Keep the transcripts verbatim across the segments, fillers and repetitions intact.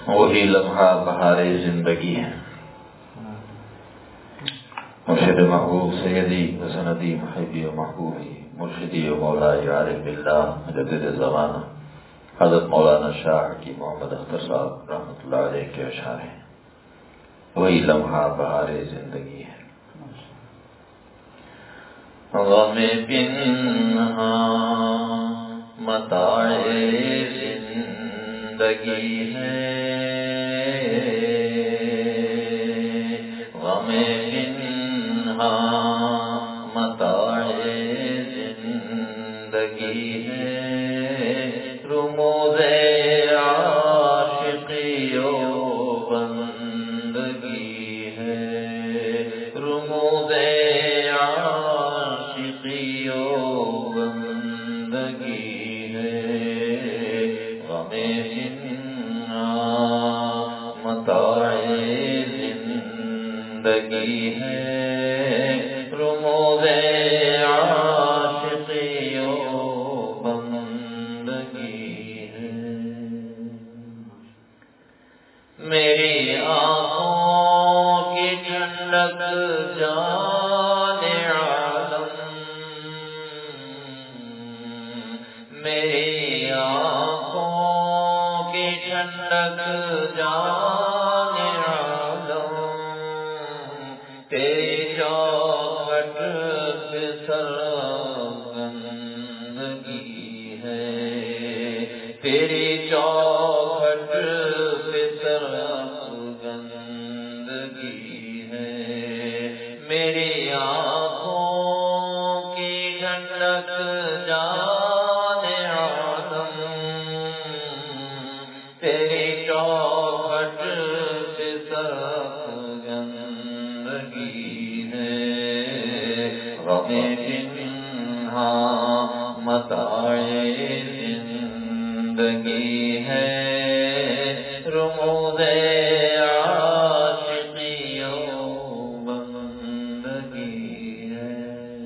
وہی لمحہ بہار زندگی ہے۔ مرشد محبوب سیدی و سندی محبی و محبوبی مرشدی و مولائی عارف باللہ مجدد زمانہ حضرت مولانا شاہ کی محمد اختر صاحب رحمۃ اللہ علیہ کے اشعار ہیں۔ وہی لمحہ بہار زندگی ہے۔ غم پنہاں متاع زندگی ہے، غم پنہاں متاع زندگی ہے، رموز عاشقی و بندگی ہے، رموز عاشقی و بندگی ہے، غم پنہاں متاع زندگی ہے، رموز عاشقی و بندگی ہے۔ میری آنکھوں کی ٹھنڈک جان عالم، میری آنکھوں کی ٹھنڈک جان عالم، تیری چوکھٹ پہ سرگندگی ہے، تیری چوکھٹ پہ سرگندگی ہے، میری آنکھوں کی ٹھنڈک جان عالم، تیری چوکھٹ پہ سرگندگی ہے، غم پنہاں متاع زندگی ہے، رموز عاشقی و بندگی ہے،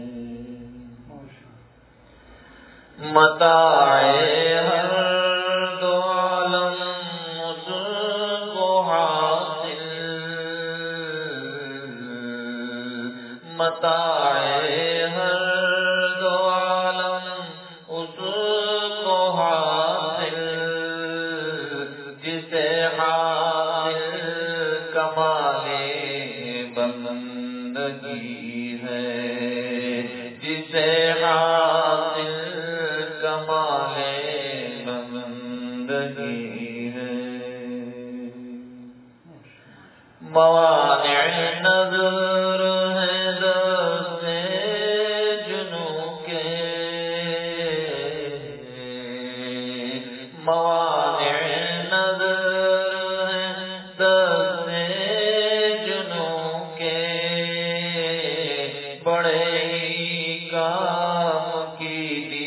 متاع ہر دو عالم اس کو حاصل، متاع ہر دو عالم اس کو حاصل، جسے حاصل کمال بندگی ہے، جسے حاصل کمال بندگی ہے، موانع نظر ہے دست جنوں کے، موانع نظر ہے دست جنوں کے، بڑے ہی کام کی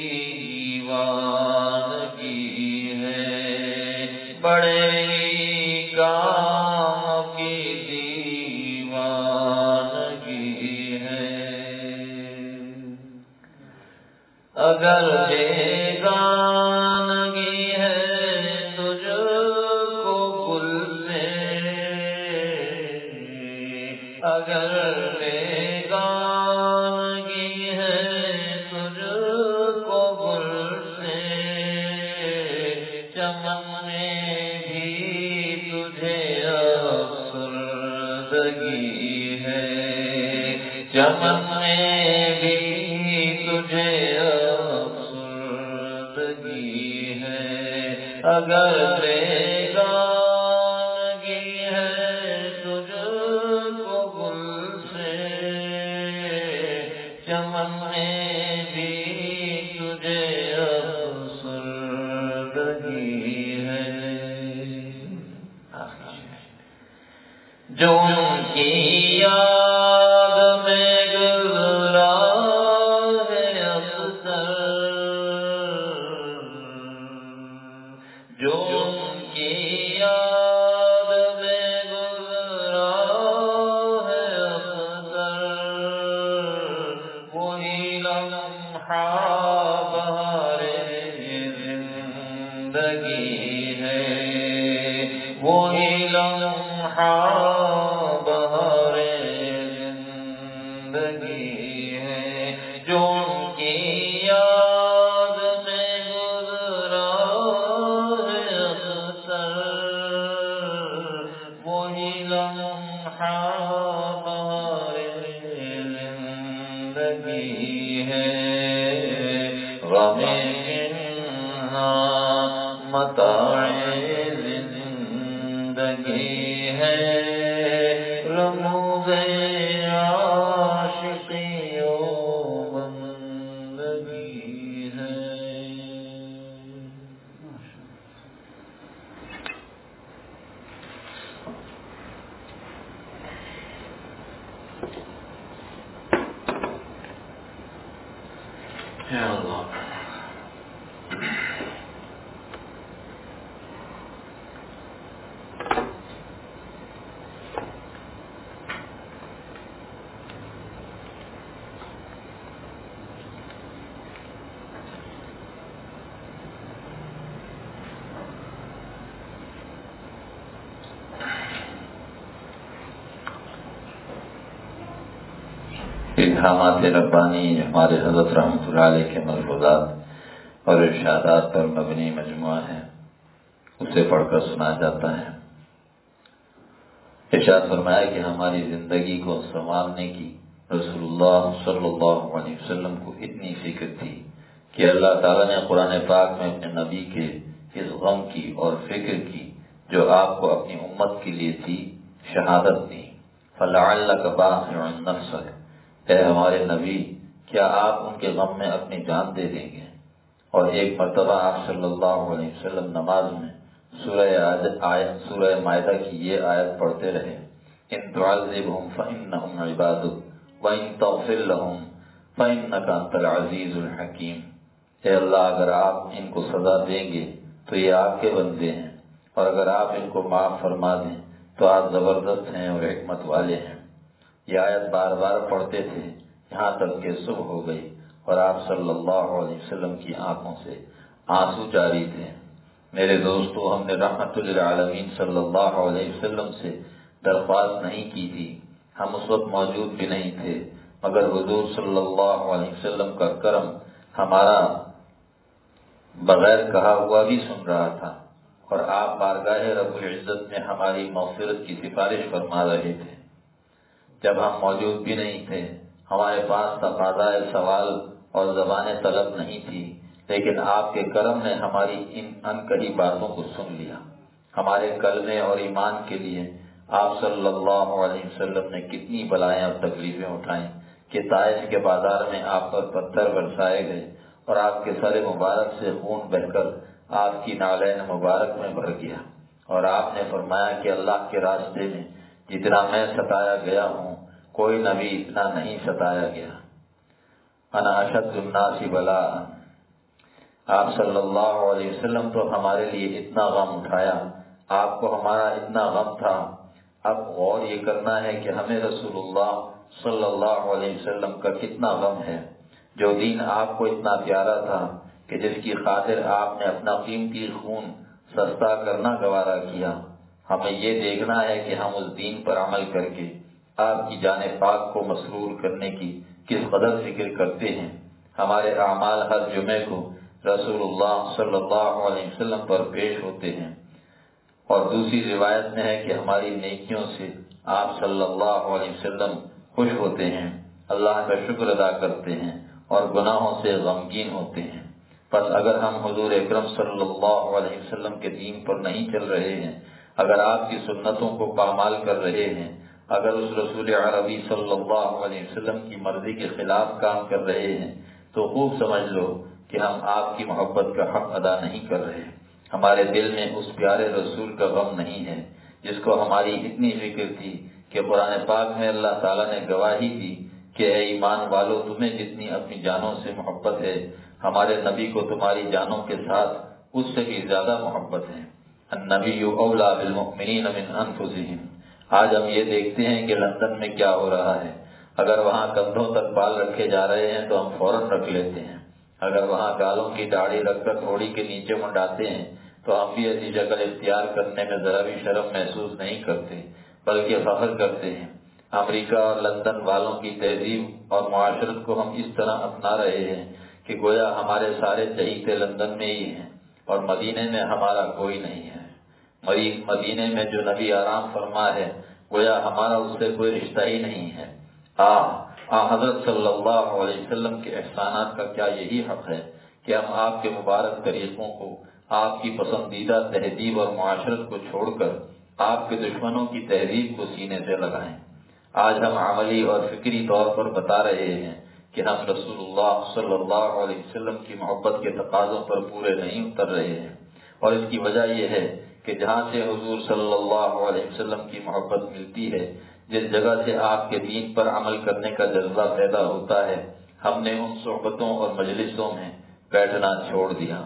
دیوانگی ہے، بڑے ہی کام کی دیوانگی ہے، اگر بیگانگی ہے تجھ کو گل سے، اگر بیگانگی ہے تجھ کو گل سے، چمن میں بھی تجھے افسردگی ہے، چمن میں بھی تجھے افسردگی ہے، اگر بیگانگی ہے تجھ کو گل سے، چمن میں بھی تجھے افسردگی ہے، جو ان کی یاد میں گزرا ہے اکثر، جو ان کی یاد میں گزرا ہے اکثر، وہی لمحہ بہار زندگی ہے، وہی لمحہ بہار زندگی ہے جو ان کی یاد میں گزرا ہے اکثر، وہی لمحہ بہار زندگی ہے، غم متاع زندگی ہے، رموز عاشقی و بندگی ہے۔ یا اللہ الہامات ربانی ہمارے حضرت رحمۃ اللہ علیہ کے ملفوظات اور ارشادات پر مبنی مجموعہ ہے، اسے پڑھ کر سنایا جاتا ہے۔ ارشاد فرمایا کہ ہماری زندگی کو سنوارنے کی رسول اللہ صلی اللہ علیہ وسلم کو اتنی فکر تھی کہ اللہ تعالیٰ نے قرآن پاک میں اپنے نبی کے اس غم کی اور فکر کی جو آپ کو اپنی امت کے لیے تھی شہادت دی۔ فَلَعَلَّكَ بَاخِعٌ نَفْسَكَ، اے ہمارے نبی کیا آپ ان کے غم میں اپنی جان دے دیں گے؟ اور ایک مرتبہ آپ صلی اللہ علیہ وسلم نماز میں سورہ آیت سورہ مائدہ کی یہ آیت پڑھتے رہے، ان تعذبهم فإنهم عبادك وإن تغفر لهم فإنك أنت العزيز الحكيم، اے اللہ اگر آپ ان کو سزا دیں گے تو یہ آپ کے بندے ہیں، اور اگر آپ ان کو معاف فرما دیں تو آپ زبردست ہیں اور حکمت والے ہیں۔ یہ آیت بار بار پڑھتے تھے یہاں تک کہ صبح ہو گئی اور آپ صلی اللہ علیہ وسلم کی آنکھوں سے آنسو جاری تھے۔ میرے دوستو، ہم نے رحمت للعالمین صلی اللہ علیہ وسلم سے درخواست نہیں کی تھی، ہم اس وقت موجود بھی نہیں تھے، مگر حضور صلی اللہ علیہ وسلم کا کرم ہمارا بغیر کہا ہوا بھی سن رہا تھا، اور آپ بارگاہ رب العزت میں ہماری مغفرت کی سفارش فرما رہے تھے۔ جب ہم موجود بھی نہیں تھے، ہمارے پاس تقاضائے سوال اور زبان طلب نہیں تھی، لیکن آپ کے کرم نے ہماری ان انکہی باتوں کو سن لیا۔ ہمارے کلمے اور ایمان کے لیے آپ صلی اللہ علیہ وسلم نے کتنی بلائیں اور تکلیفیں اٹھائیں کہ طائف کے بازار میں آپ پر پتھر برسائے گئے اور آپ کے سر مبارک سے خون بہہ کر آپ کی نالین مبارک میں بھر گیا، اور آپ نے فرمایا کہ اللہ کے راستے میں جتنا میں ستایا گیا ہوں کوئی نبی اتنا نہیں ستایا گیا۔ انا اشد الناس بلاء، آپ صلی اللہ علیہ وسلم تو ہمارے لیے اتنا غم اٹھایا، آپ کو ہمارا اتنا غم تھا۔ اب غور یہ کرنا ہے کہ ہمیں رسول اللہ صلی اللہ علیہ وسلم کا کتنا غم ہے، جو دین آپ کو اتنا پیارا تھا کہ جس کی خاطر آپ نے اپنا قیمتی خون سستا کرنا گوارا کیا۔ ہمیں یہ دیکھنا ہے کہ ہم اس دین پر عمل کر کے آپ کی جان پاک کو مسرور کرنے کی کس قدر فکر کرتے ہیں۔ ہمارے اعمال ہر جمعے کو رسول اللہ صلی اللہ علیہ وسلم پر پیش ہوتے ہیں، اور دوسری روایت میں ہے کہ ہماری نیکیوں سے آپ صلی اللہ علیہ وسلم خوش ہوتے ہیں، اللہ کا شکر ادا کرتے ہیں اور گناہوں سے غمگین ہوتے ہیں۔ پس اگر ہم حضور اکرم صلی اللہ علیہ وسلم کے دین پر نہیں چل رہے ہیں، اگر آپ کی سنتوں کو پامال کر رہے ہیں، اگر اس رسول عربی صلی اللہ علیہ وسلم کی مرضی کے خلاف کام کر رہے ہیں، تو خوب سمجھ لو کہ ہم آپ کی محبت کا حق ادا نہیں کر رہے۔ ہمارے دل میں اس پیارے رسول کا غم نہیں ہے جس کو ہماری اتنی فکر تھی کہ قرآن پاک میں اللہ تعالیٰ نے گواہی دی کہ اے ایمان والو، تمہیں جتنی اپنی جانوں سے محبت ہے ہمارے نبی کو تمہاری جانوں کے ساتھ اس سے بھی زیادہ محبت ہے۔ النبی اولا بالمؤمنین من انفسہم۔ آج ہم یہ دیکھتے ہیں کہ لندن میں کیا ہو رہا ہے، اگر وہاں کندھوں تک بال رکھے جا رہے ہیں تو ہم فوراً رکھ لیتے ہیں، اگر وہاں گالوں کی داڑھی رکھ کر تھوڑی کے نیچے منڈاتے ہیں تو ہم بھی ایسی شکل اختیار کرنے میں ذرا بھی شرم محسوس نہیں کرتے بلکہ فخر کرتے ہیں۔ امریکہ اور لندن والوں کی تہذیب اور معاشرت کو ہم اس طرح اپنا رہے ہیں کہ گویا ہمارے سارے چہیتے لندن میں ہی ہیں اور مدینے میں ہمارا کوئی نہیں ہے۔ مدینے میں جو نبی آرام فرما ہے گویا ہمارا اس سے کوئی رشتہ ہی نہیں ہے۔ آ آ حضرت صلی اللہ علیہ وسلم کے احسانات کا کیا یہی حق ہے کہ ہم آپ کے مبارک طریقوں کو، آپ کی پسندیدہ تہذیب اور معاشرت کو چھوڑ کر آپ کے دشمنوں کی تہذیب کو سینے سے لگائیں؟ آج ہم عملی اور فکری طور پر بتا رہے ہیں کہ ہم رسول اللہ صلی اللہ علیہ وسلم کی محبت کے تقاضوں پر پورے نہیں اتر رہے ہیں، اور اس کی وجہ یہ ہے کہ جہاں سے حضور صلی اللہ علیہ وسلم کی محبت ملتی ہے، جس جگہ سے آپ کے دین پر عمل کرنے کا جذبہ پیدا ہوتا ہے، ہم نے ان صحبتوں اور مجلسوں میں بیٹھنا چھوڑ دیا۔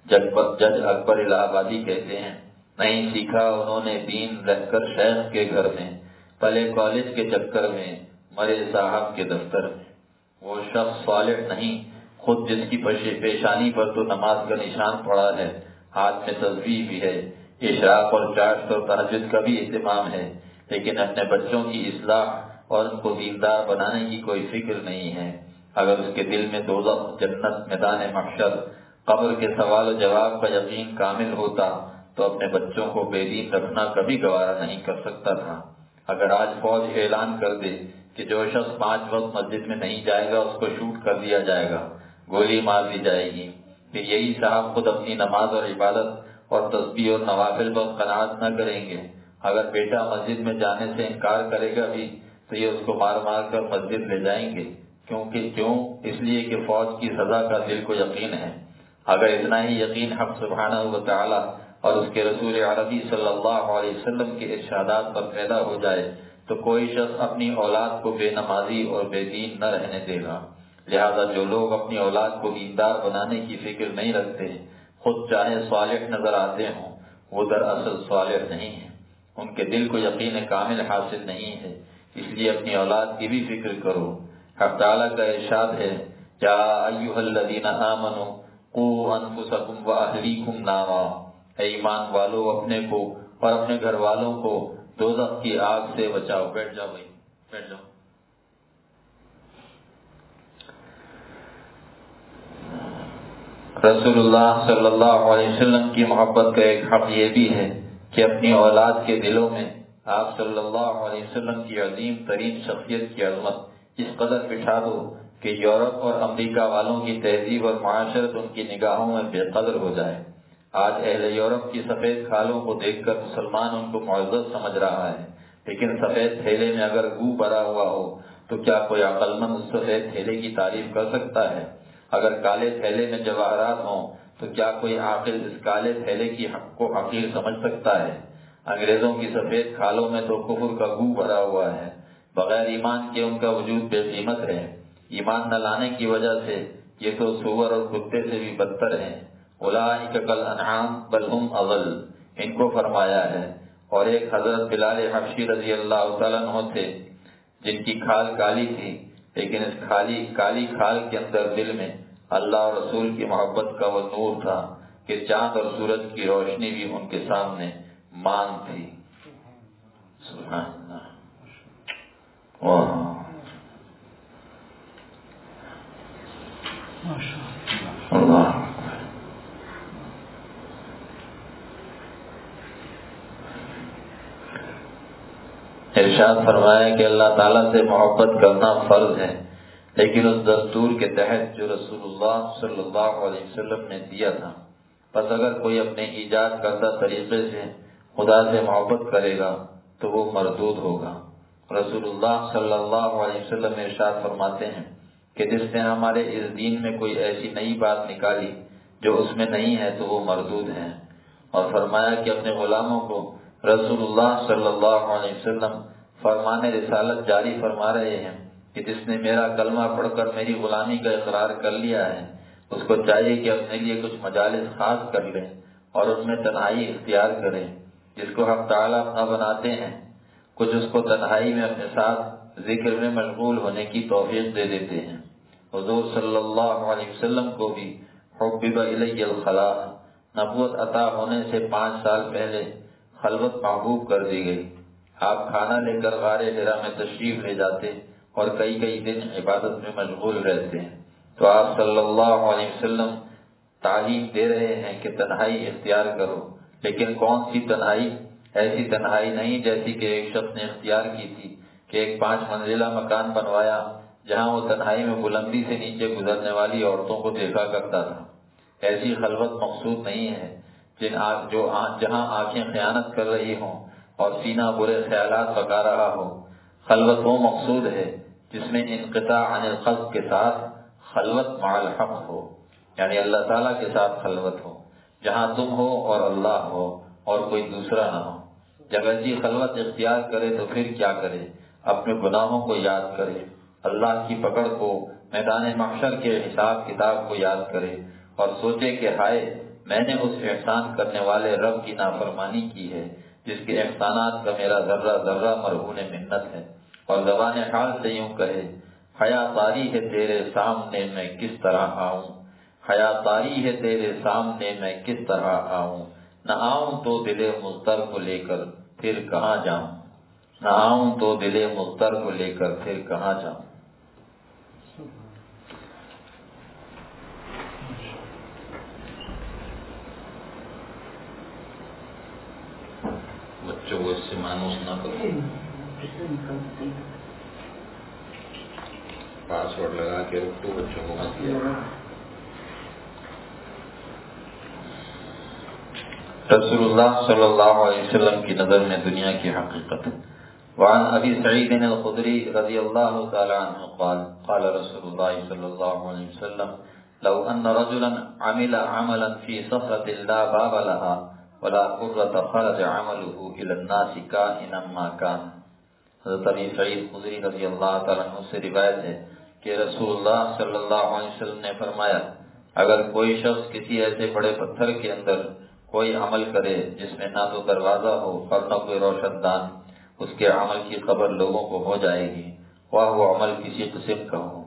جج اکبر الہ آبادی کہتے ہیں، نہیں سیکھا انہوں نے دین رہ کر شیخ کے گھر میں، پلے کالج کے چکر میں، مرے صاحب کے دفتر میں۔ وہ شخص صالح نہیں، خود جس کی پیشانی پر تو نماز کا نشان پڑا ہے، ہاتھ میں تسبیح بھی ہے، اشراق اور چاشت اور تہجد کا بھی اہتمام ہے، لیکن اپنے بچوں کی اصلاح اور ان کو دیندار بنانے کی کوئی فکر نہیں ہے۔ اگر اس کے دل میں دوزخ، جنت، میدان محشر، قبر کے سوال و جواب کا یقین کامل ہوتا تو اپنے بچوں کو بے دین رکھنا کبھی گوارا نہیں کر سکتا تھا۔ اگر آج فوج اعلان کر دے کہ جو شخص پانچ وقت مسجد میں نہیں جائے گا اس کو شوٹ کر دیا جائے گا، گولی مار دی جائے گی، پھر یہی صاحب خود اپنی نماز اور عبادت اور تسبیح اور نوافل پر قناعت نہ کریں گے، اگر بیٹا مسجد میں جانے سے انکار کرے گا بھی تو یہ اس کو مار مار کر مسجد لے جائیں گے، کیونکہ کیوں؟ اس لیے کہ فوج کی سزا کا دل کو یقین ہے۔ اگر اتنا ہی یقین حق سبحانہ و تعالی اور اس کے رسول عربی صلی اللہ علیہ وسلم کے ارشادات پر پیدا ہو جائے تو کوئی شخص اپنی اولاد کو بے نمازی اور بے دین نہ رہنے دے گا۔ لہذا جو لوگ اپنی اولاد کو دیندار بنانے کی فکر نہیں رکھتے، خود چاہے صالح نظر آتے ہوں، وہ دراصل صالح نہیں ہیں، ان کے دل کو یقین کامل حاصل نہیں ہے۔ اس لیے اپنی اولاد کی بھی فکر کرو۔ حق تعالیٰ کا ارشاد ہے، یا ایھا الذین آمنوا قوا انفسکم واہلیکم نارا، اے ایمان والو اپنے کو اور اپنے گھر والوں کو دوزخ کی آگ سے بچاؤ۔ بیٹھ جاؤ بھائی، بیٹھ جاؤ۔ رسول اللہ صلی اللہ علیہ وسلم کی محبت کا ایک حق یہ بھی ہے کہ اپنی اولاد کے دلوں میں آپ صلی اللہ علیہ وسلم کی عظیم ترین شخصیت کی عظمت اس قدر بٹھا دو کہ یورپ اور امریکہ والوں کی تہذیب اور معاشرت ان کی نگاہوں میں بے قدر ہو جائے۔ آج اہل یورپ کی سفید کھالوں کو دیکھ کر مسلمان ان کو معزز سمجھ رہا ہے، لیکن سفید تھیلے میں اگر گو بھرا ہوا ہو تو کیا کوئی عقل مند اس سفید تھیلے کی تعریف کر سکتا ہے؟ اگر کالے تھیلے میں جواہرات ہوں تو کیا کوئی عاقل اس کالے تھیلے کی حق کو حقیر سمجھ سکتا ہے؟ انگریزوں کی سفید کھالوں میں تو کفر کا گو بھرا ہوا ہے، بغیر ایمان کے ان کا وجود بے قیمت ہے۔ ایمان نہ لانے کی وجہ سے یہ تو سور اور کتے سے بھی بدتر ہیں۔ اولئک کالانعام بل ہم اضل، ان کو فرمایا ہے۔ اور ایک حضرت بلال حبشی رضی اللہ تعالیٰ عنہ تھے جن کی کھال کالی تھی، لیکن اس کالی کالی کھال کے اندر دل میں اللہ اور رسول کی محبت کا وہ نور تھا کہ چاند اور سورج کی روشنی بھی ان کے سامنے مان تھی۔ سبحان اللہ۔ واہ اللہ۔ ارشاد فرمایا کہ اللہ تعالیٰ سے محبت کرنا فرض ہے، لیکن اس دستور کے تحت جو رسول اللہ صلی اللہ علیہ وسلم نے دیا تھا۔ بس اگر کوئی اپنے ایجاد کردہ طریقے سے خدا سے محبت کرے گا تو وہ مردود ہوگا۔ رسول اللہ صلی اللہ علیہ وسلم ارشاد فرماتے ہیں کہ جس نے ہمارے اس دین میں کوئی ایسی نئی بات نکالی جو اس میں نہیں ہے تو وہ مردود ہے، اور فرمایا کہ اپنے غلاموں کو رسول اللہ صلی اللہ علیہ وسلم فرمان رسالت جاری فرما رہے ہیں کہ جس نے میرا کلمہ پڑھ کر میری غلامی کا اقرار کر لیا ہے اس کو چاہیے کہ اپنے لیے کچھ مجالس خاص کر لے اور ان میں تنہائی اختیار کرے۔ جس کو ہم تعالیٰ اپنا بناتے ہیں، کچھ اس کو تنہائی میں اپنے ساتھ ذکر میں مشغول ہونے کی توفیق دے دیتے ہیں۔ حضور صلی اللہ علیہ وسلم کو بھی حبب الی الخلاء، نبوت عطا ہونے سے پانچ سال پہلے خلوت محبوب کر دی گئی۔ آپ کھانا لے کر غار حرا میں تشریف لے جاتے اور کئی کئی دن عبادت میں مشغول رہتے ہیں، تو آپ صلی اللہ علیہ وسلم تعلیم دے رہے ہیں کہ تنہائی اختیار کرو، لیکن کون سی تنہائی؟ ایسی تنہائی نہیں جیسی کہ ایک شخص نے اختیار کی تھی کہ ایک پانچ منزلہ مکان بنوایا جہاں وہ تنہائی میں بلندی سے نیچے گزرنے والی عورتوں کو دیکھا کرتا تھا۔ ایسی خلوت مقصود نہیں ہے جن جو جہاں آنکھیں خیانت کر رہی ہوں اور سینہ برے خیالات پکا رہا ہو۔ خلوت وہ مقصود ہے جس میں انقطاع عن الخلق کے ساتھ خلوت مع الحق ہو، یعنی اللہ تعالیٰ کے ساتھ خلوت ہو، جہاں تم ہو اور اللہ ہو اور کوئی دوسرا نہ ہو۔ جب ایسی خلوت اختیار کرے تو پھر کیا کرے؟ اپنے گناہوں کو یاد کرے، اللہ کی پکڑ کو، میدان محشر کے حساب کتاب کو یاد کرے اور سوچے کہ ہائے میں نے اس احسان کرنے والے رب کی نافرمانی کی ہے جس کے احسانات کا میرا ذرہ ذرہ مرہون منت ہے، اور زبان حال سے یوں کہے حیا طاری ہے تیرے سامنے میں کس طرح آؤں، حیا طاری ہے تیرے سامنے میں کس طرح آؤں، نہ آؤں تو دل مضطر کو لے کر پھر کہاں جاؤں، نہ آؤں تو دل مضطر کو لے کر پھر کہاں جاؤں۔ بچوں کو اس سے مانوس نہ کرو، پاسورڈ لگا کے رکھو، بچوں کو مت دیا۔ رسول اللہ صلی اللہ علیہ وسلم کی نظر میں دنیا کی حقیقت۔ وعن ابی سعید الخدری رضی اللہ تعالی عنہ قال قال رسول اللہ صلی اللہ علیہ وسلم لو ان رجلا عمل عملا في صخرة لا باب لها ولا قرة خرج عمله الى الناس كائنا ما كان۔ حضرت ابی سعید خدری رضی اللہ تعالی عنہ سے روایت ہے کہ رسول اللہ صلی اللہ علیہ وسلم نے فرمایا، اگر کوئی شخص کسی ایسے بڑے پتھر کے اندر کوئی عمل کرے جس میں نہ تو دروازہ ہو اور نہ کوئی روشن دان، اس کے عمل کی خبر لوگوں کو ہو جائے گی، واہ وہ عمل کسی قسم کا ہو۔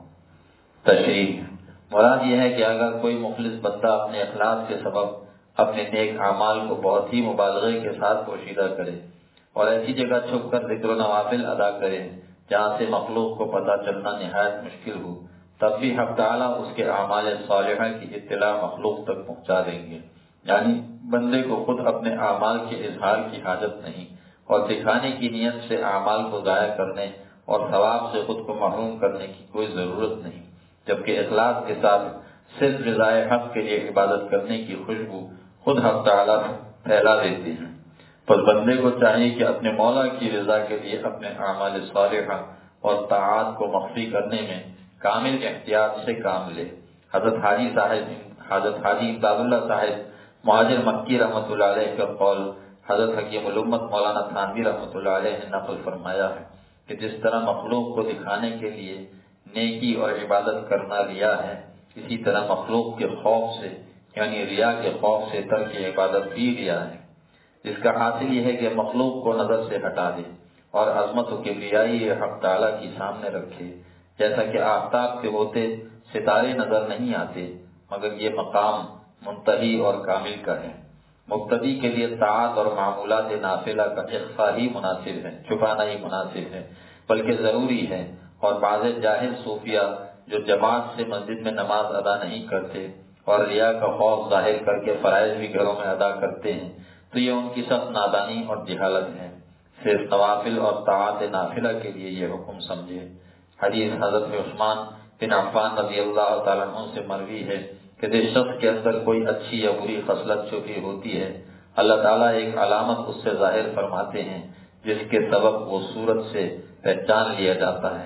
تشریح مراد یہ ہے کہ اگر کوئی مخلص بندہ اپنے اخلاص کے سبب اپنے نیک اعمال کو بہت ہی مبالغے کے ساتھ پوشیدہ کرے اور ایسی جگہ چھپ کر ذکر و نوافل ادا کرے جہاں سے مخلوق کو پتہ چلنا نہایت مشکل ہو، تب بھی حق تعالیٰ اس کے اعمال صالحہ کی اطلاع مخلوق تک پہنچا دیں گے۔ یعنی بندے کو خود اپنے اعمال کے اظہار کی حاجت نہیں اور دکھانے کی نیت سے اعمال کو ضائع کرنے اور ثواب سے خود کو محروم کرنے کی کوئی ضرورت نہیں، جبکہ اخلاص کے ساتھ صرف رضائے حق کے لیے عبادت کرنے کی خوشبو خود حق تعالیٰ پھیلا دیتی ہے۔ پس بندے کو چاہیے کہ اپنے مولا کی رضا کے لیے اپنے اعمال صالحہ اور طاعات کو مخفی کرنے میں کامل احتیاط سے کام لے۔ حضرت حاجی صاحب حضرت حاجی امداد اللہ صاحب مہاجر مکی رحمۃ اللہ علیہ کا قول حضرت حکیم الامت مولانا تھانوی رحمۃ اللہ علیہ نے نقل فرمایا ہے کہ جس طرح مخلوق کو دکھانے کے لیے نیکی اور عبادت کرنا ریا ہے، اسی طرح مخلوق کے خوف سے یعنی ریا کے خوف سے ترک عبادت بھی ریا ہے، جس کا حاصل یہ ہے کہ مخلوق کو نظر سے ہٹا دے اور عظمت و کبریائی حق تعالیٰ کی سامنے رکھے، جیسا کہ آفتاب کے ہوتے ستارے نظر نہیں آتے، مگر یہ مقام منتہی اور کامل کا ہے۔ مبتدی کے لیے طاعت اور معمولات نافلہ کا اخفاء ہی مناسب ہے، چھپانا ہی مناسب ہے، بلکہ ضروری ہے، اور بعض جاہل صوفیہ جو جماعت سے مسجد میں نماز ادا نہیں کرتے اور ریا کا خوف ظاہر کر کے فرائض بھی گھروں میں ادا کرتے ہیں، تو یہ ان کی سخت نادانی اور جہالت ہے۔ صرف نوافل اور طاعت نافلہ کے لیے یہ حکم سمجھے۔ حدیث حضرت عثمان بن عفان رضی اللہ تعالیٰ عنہ سے مروی ہے کہ جس شخص کے اندر کوئی اچھی یا بری خصلت چھپی ہوتی ہے، اللہ تعالیٰ ایک علامت اس سے ظاہر فرماتے ہیں جس کے سبب وہ صورت سے پہچان لیا جاتا ہے۔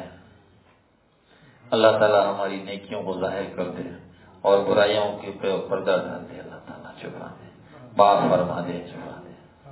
اللہ تعالیٰ ہماری نیکیوں کو ظاہر کر دے اور برائیوں کے پردہ ڈال دے، اللہ تعالیٰ چھپا دے، معاف فرما دے، چھپا دے۔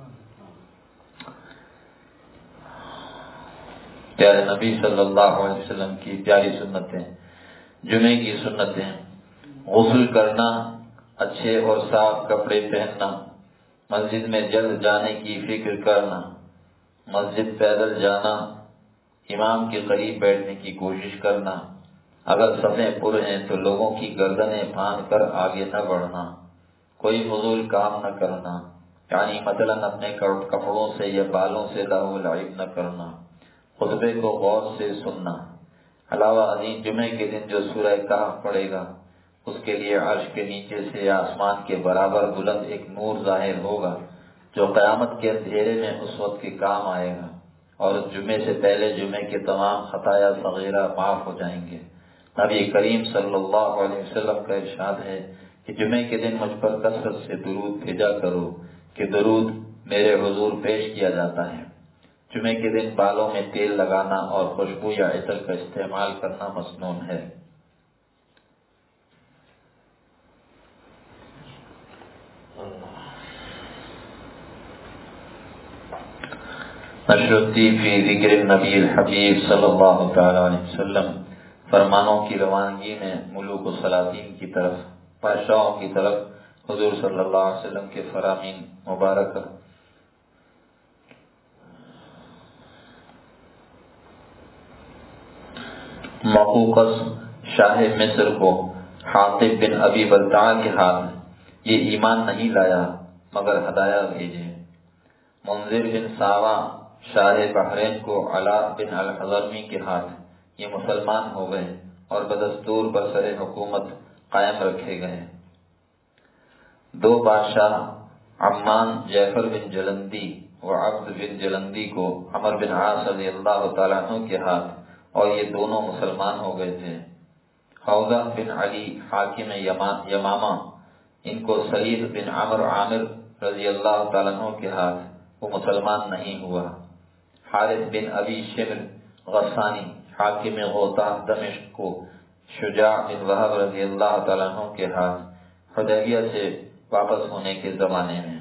پیارے نبی صلی اللہ علیہ وسلم کی پیاری سنتیں، جمعے کی سنتیں، غسل کرنا، اچھے اور صاف کپڑے پہننا، مسجد میں جلد جانے کی فکر کرنا، مسجد پیدل جانا، امام کے قریب بیٹھنے کی کوشش کرنا، اگر صفیں پر ہیں تو لوگوں کی گردنیں باندھ کر آگے نہ بڑھنا، کوئی فضول کام نہ کرنا، یعنی مثلا اپنے کپڑوں سے یا بالوں سے لہو و لعب نہ کرنا، خطبے کو غور سے سننا۔ علاوہ ازیں جمعے کے دن جو سورہ کہف پڑھے گا اس کے لیے عرش کے نیچے سے آسمان کے برابر بلند ایک نور ظاہر ہوگا جو قیامت کے اندھیرے میں اس وقت کے کام آئے گا، اور اس جمعے سے پہلے جمعے کے تمام خطایا صغیرہ معاف ہو جائیں گے۔ نبی کریم صلی اللہ علیہ وسلم کا ارشاد ہے کہ جمعے کے دن مجھ پر کثرت سے درود بھیجا کرو کہ درود میرے حضور پیش کیا جاتا ہے۔ جمعے کے دن بالوں میں تیل لگانا اور خوشبو یا عطر کا استعمال کرنا مسنون ہے۔ نشرتی فی ذکر النبی الحبیب صلی اللہ تعالی علیہ وسلم، فرمانوں کی روانگی میں ملوک و سلاطین کی طرف، بادشاہوں کی طرف حضور صلی اللہ علیہ وسلم کے فرامین مبارک۔ مقوقس شاہ مصر کو حاطب بن ابی بلتعہ کے ہاتھ یہ ایمان نہیں لایا مگر ہدایہ بھیجے۔ منذر بن ساوا شاہ بحرین کو علا بن الحضرمی کے ہاتھ یہ مسلمان ہو گئے اور بدستور برسر حکومت قائم رکھے گئے۔ دو بادشاہ عمان جعفر بن جلندی و عبد بن جلندی کو عمر بن عاص رضی اللہ تعالیٰ عنہ کے ہاتھ، اور یہ دونوں مسلمان ہو گئے تھے۔ حوضہ بن علی حاکم یمامہ، ان کو سعید بن عمر عامر رضی اللہ تعالیٰ عنہ کے ہاتھ، وہ مسلمان نہیں ہوا۔ حارث بن ابی شمر غسانی حاکم غوطہ دمشق کو شجاع بن وہب رضی اللہ تعالیٰ عنہ کے ہاتھ حدیبیہ سے واپس ہونے کے زمانے میں۔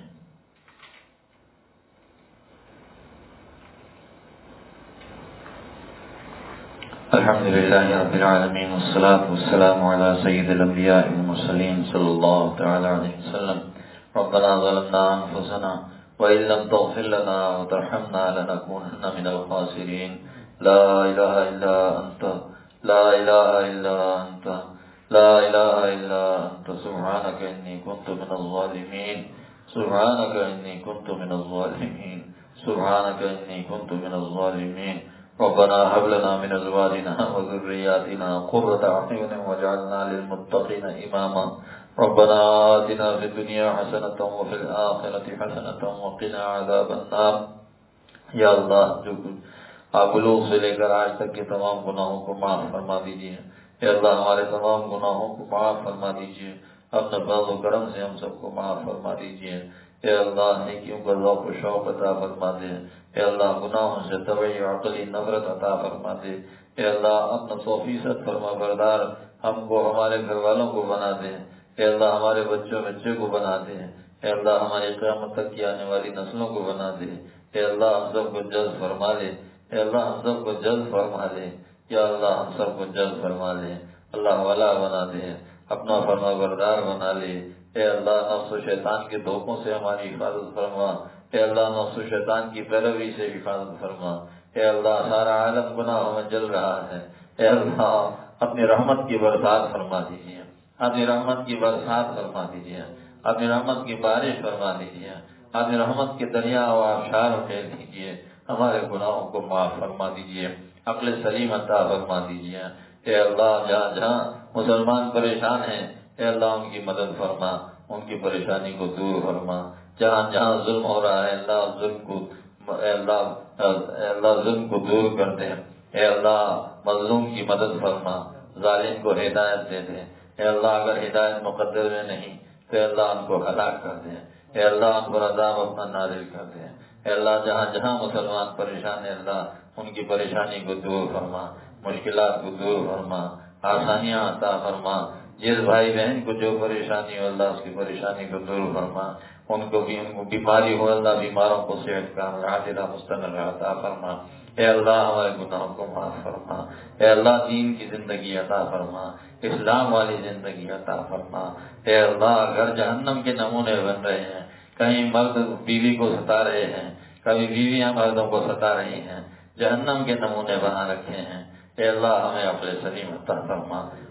الحمد للہ رب العالمین والصلاة والسلام علی سید الانبیاء والمرسلین صلی اللہ تعالی علیہ وسلم۔ ربنا ظلمنا انفسنا وإن لم تغفر لنا وترحمنا لنكونن من الخاسرين۔ لا الہ الا انت، لا الہ الا انت، لا الہ الا انت، سبحانک انی کنت من الظالمین، سبحانک انی کنت من الظالمین، سبحانک انی کنت من الظالمین۔ ربنا هب لنا من ازواجنا وذرياتنا قرة اعين واجعلنا للمتقين اماما۔ ربنا آتنا في الدنيا حسنة وفي الآخرة حسنة وقنا عذاب النار۔ یا اللہ، جو آپ بلوغ سے لے کر آج تک کے تمام گناہوں کو معاف فرما دیجیے۔ یا اللہ، ہمارے تمام گناہوں کو معاف فرما دیجیے، اپنے فضل و کرم سے ہم سب کو معاف فرما دیجیے۔ اے اللہ، نیکیوں کا ذوق و شوق عطا فرما دے۔ اے اللہ، گناہوں سے طبعی عقلی نفرت عطا فرما دے۔ اے اللہ، اپنا سو فیصد فرما بردار ہم کو، ہمارے گھر والوں کو بنا دے۔ اے اللہ، ہمارے بچوں بچے کو بنا دے۔ اے اللہ، ہماری قیامت تک کی آنے والی نسلوں کو بنا دے۔ اے اللہ، ہم سب کو جلد فرما لے۔ اے اللہ، ہم سب کو جلد فرما لے۔ یا اللہ، ہم سب کو جلد فرما لے۔ اللہ والا بنا دے، اپنا فرما بردار بنا لے۔ اے اللہ، نفس و شیطان کے دھوکوں سے ہماری حفاظت فرما۔ اے اللہ، نفس و شیطان کی پیروی سے حفاظت فرما۔ اے اللہ، سارا عالم گناہوں میں جل رہا ہے۔ اے اللہ، اپنی رحمت کی برسات فرما دیجیے، اپنی رحمت کی برسات فرما دیجیے، اپنی رحمت کی بارش فرما دیجیے، اپنی رحمت کے دریا و آبشار پھیل دیجیے، ہمارے گناہوں کو معاف فرما دیجیے، عقل سلیم عطا فرما دیجیے۔ اے اللہ، جہاں جہاں مسلمان پریشان ہیں، اے اللہ ان کی مدد فرما، ان کی پریشانی کو دور فرما۔ جہاں جہاں ظلم ہو رہا ہے، اللہ ظلم کو اے اللہ اے اللہ ظلم کو دور کر دے۔ اے اللہ، مظلوم کی مدد فرما، ظالم کو ہدایت دے دے۔ اے اللہ، اگر ہدایت مقدر میں نہیں تو اے اللہ ان کو ہلاک کر دے۔ اے اللہ، ان پر عذاب اپنا نازل کر دے۔ اے اللہ، جہاں جہاں مسلمان پریشان ہے، اللہ ان کی پریشانی کو دور فرما، مشکلات کو دور فرما، آسانیاں عطا فرما۔ جس بھائی بہن کو جو پریشانی ہو، اللہ اس کی پریشانی کو دور فرما۔ ان کو بھی ان کو بیماری ہو، اللہ بیماروں کو صحت کا عاجلہ مستمر عطا فرما۔ اے اللہ، ہمارے گناہوں کو معاف فرما۔ اے اللہ، دین کی زندگی عطا فرما، اسلام والی زندگی عطا فرما۔ اے اللہ، گھر جہنم کے نمونے بن رہے ہیں، کہیں مرد بیوی کو ستا رہے ہیں، کبھی بیویاں مردوں کو ستا رہی ہیں، جہنم کے نمونے بنا رکھے ہیں۔ اے اللہ، ہمیں اپنے سلیم عطا فرما۔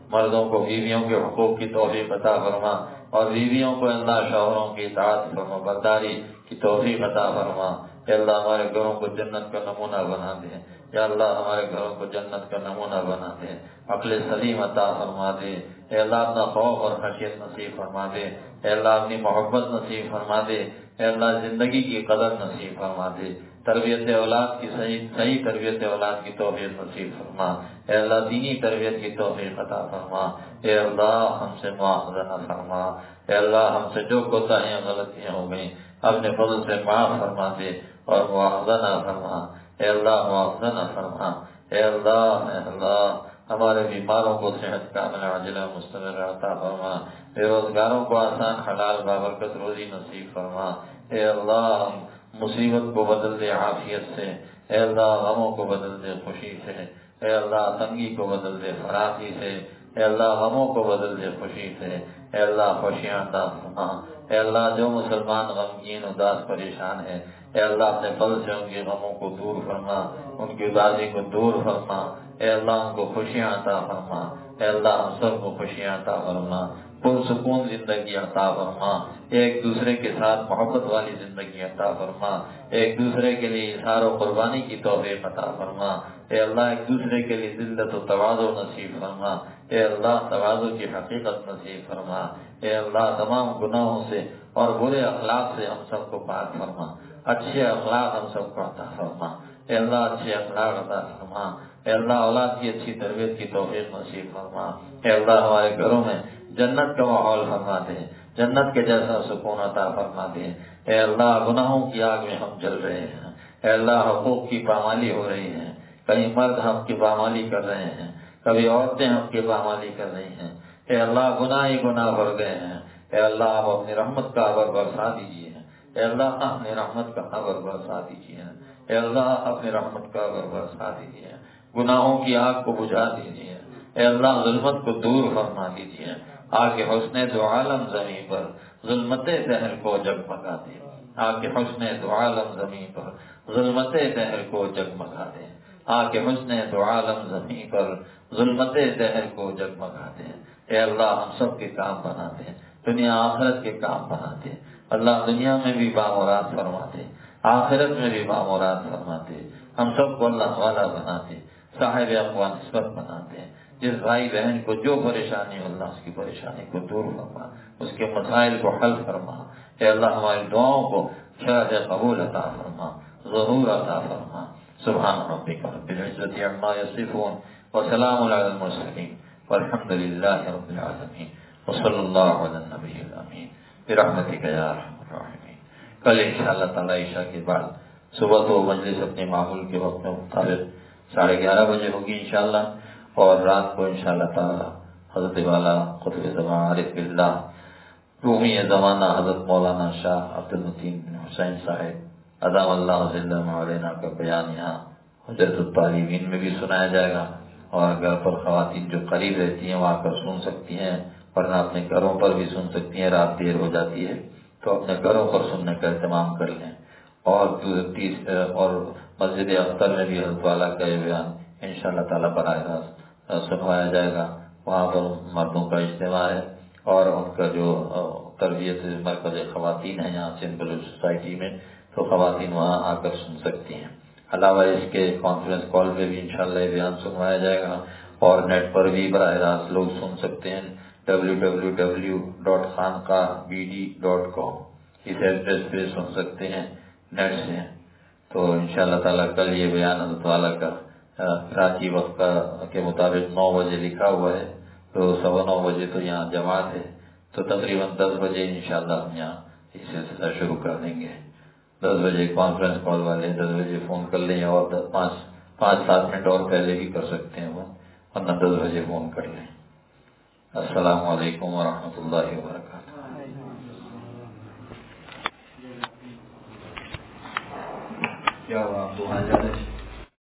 مردوں کو بیویوں کے حقوق کی توفیق عطا فرما، اور بیویوں کو اللہ شوہروں کی اطاعت فرما برداری کی توفیق عطا فرما۔ یا اللہ ہمارے گھروں کو جنت کا نمونہ بنا دے، یا اللہ ہمارے گھروں کو جنت کا نمونہ بنا دے، عقل سلیم عطا فرما دے۔ اے اللہ اپنا خوف اور خشیت نصیب فرما دے، اے اللہ اپنی محبت نصیب فرما دے، اے اللہ زندگی کی قدر نصیب فرما دے، تربیت اولاد کی صحیح صحیح تربیت اولاد کی توفیق نصیب فرما، اے اللہ دینی تربیت کی توفیق عطا فرما، اے اللہ ہم سے مواخذہ نہ فرما، اے اللہ ہم سے جو کوتاہیاں غلطیاں ہو گئیں اپنے فضل سے معاف فرما دے اور مواخذہ نہ فرما، اے اللہ مواخذہ نہ فرما، اے اللہ اے اللہ ہمارے بیماروں کو صحت کاملہ عاجلہ مستمر عطا فرما، بے روزگاروں کو آسان حلال بابرکت روزی نصیب فرما، اے اللہ مصیبت کو بدل دے عافیت سے، اے اللہ غموں کو بدل دے خوشی سے، اے اللہ تنگی کو بدل دے فراخی سے، اے اللہ غموں کو بدل دے خوشی سے، اے اللہ خوشیاں عطا فرما، اے اللہ جو مسلمان غمگین اداس پریشان ہے، اے اللہ اپنے فضل سے ان کے غموں کو دور فرما، ان کی اداسی کو دور فرما، اے اللہ ان کو خوشیاں عطا فرما، اے اللہ ہم سب کو خوشیاں عطا فرما، پرسکون زندگی عطا فرما، ایک دوسرے کے ساتھ محبت والی زندگی عطا فرما، ایک دوسرے کے لیے اظہار و قربانی کی توفیق عطا فرما، اے اللہ ایک دوسرے کے لیے ذلت و تواضع نصیب فرما، اے اللہ تواضع کی حقیقت نصیب فرما، اے اللہ تمام گناہوں سے اور برے اخلاق سے ہم سب کو پاک فرما، اچھے اخلاق ہم سب کو عطا فرما، اے اللہ اچھے اخلاق عطا فرما، اے اللہ اولاد کی اچھی تربیت کی توفیق نصیب فرما، اے اللہ ہمارے گھروں میں جنت کا ماحول فرما دے، جنت کے جیسا سکون عطا فرما دے، اے اللہ گناہوں کی آگ میں ہم جل رہے ہیں، اے اللہ حقوق کی پامالی ہو رہی ہے، کہیں مرد حق کی پامالی کر رہے ہیں، کبھی عورتیں حق کی پامالی کر رہی ہیں، اے اللہ گناہ ہی گناہ بڑھ گئے ہیں، اے اللہ آپ اپنی رحمت کا ابر برسا دیجیے، اے اللہ اپنی رحمت کا ابر برسا دیجیے، اے اللہ اپنی رحمت کا ابر برسا دیجیے، گناہوں کی آگ کو بجھا دیجیے، اے اللہ ظلمت کو دور فرما دیجیے، آ کے حسن دو عالم زمین پر ظلمت دہر کو جگمگا دے، آ کے حسن دو عالم زمین پر ظلمت دہر کو جگمگا دے، آ کے حسن دو عالم زمین پر ظلمت دہر کو جگمگا دے، اے اللہ ہم سب کے کام بنا دے، دنیا آخرت کے کام بنا دے، اللہ دنیا میں بھی بامراد فرما دے، آخرت میں بھی بامراد فرما دے، ہم سب کو اللہ والا بنا دے، صاحب اقوام نسبت بنا دے، جس بھائی بہن کو جو پریشانی ہو اللہ اس کی پریشانی کو دور فرما، اس کے مسائل کو حل فرما، اے اللہ ہماری دعاؤں کو شرح قبول عطا فرما، ظہور عطا فرما، سبحان ربک رب العزت عما یصفون وسلام علی المرسلین والحمد للہ رب العالمین وصلی اللہ علی النبی الامین برحمتک یا ارحم الراحمین۔ کل انشاءاللہ تعالی عشاء کے بعد صبح تو مجلس اپنے معمول کے وقت میں مطابق ساڑھے گیارہ بجے ہوگی انشاءاللہ، اور رات کو انشاءاللہ تعالی حضرت والا قطب زمان عارف باللہ رومی زمانہ حضرت مولانا شاہ عبد المتین بن حسین صاحب ادام اللہ ذلہ مولانا کا بیان یہاں حجرت الطالبین میں بھی سنایا جائے گا، اور گھر پر خواتین جو قریب رہتی ہیں وہاں پر سن سکتی ہیں، ورنہ اپنے گھروں پر بھی سن سکتی ہیں، رات دیر ہو جاتی ہے تو اپنے گھروں پر سننے کا اہتمام کر لیں، اور تیس اور مسجد اختر میں بھی حضرت والا کا یہ بیان انشاءاللہ تعالیٰ براہ راست سنوایا جائے گا، وہاں پر مردوں کا اجتماع ہے، اور ان کا جو تربیت مرکز خواتین ہیں یہاں سندھ بلوچ سوسائٹی میں، تو خواتین وہاں آ کر سن سکتی ہیں۔ علاوہ اس کے کانفرنس کال پہ بھی انشاءاللہ یہ بیان سنوایا جائے گا، اور نیٹ پر بھی براہ راست لوگ سن سکتے ہیں، W W W dot Khanqah B D dot com اس ایڈریس پہ سن سکتے ہیں نیٹ سے۔ تو انشاءاللہ تعالیٰ کل یہ بیان حضرت والا کا کراچی وقت کا کے مطابق نو بجے لکھا ہوا ہے، تو سوا نو بجے تو یہاں جماعت ہے، تو تقریباً دس بجے انشاءاللہ ہم یہاں یہ سلسلہ شروع کر دیں گے۔ دس بجے کانفرنس کال والے دس بجے فون کر لیں، اور پانچ پانچ سات منٹ اور پہلے بھی کر سکتے ہیں وہ، ورنہ دس بجے فون کر لیں۔ السلام علیکم ورحمۃ اللہ وبرکاتہ۔ کیا ہوا آپ کو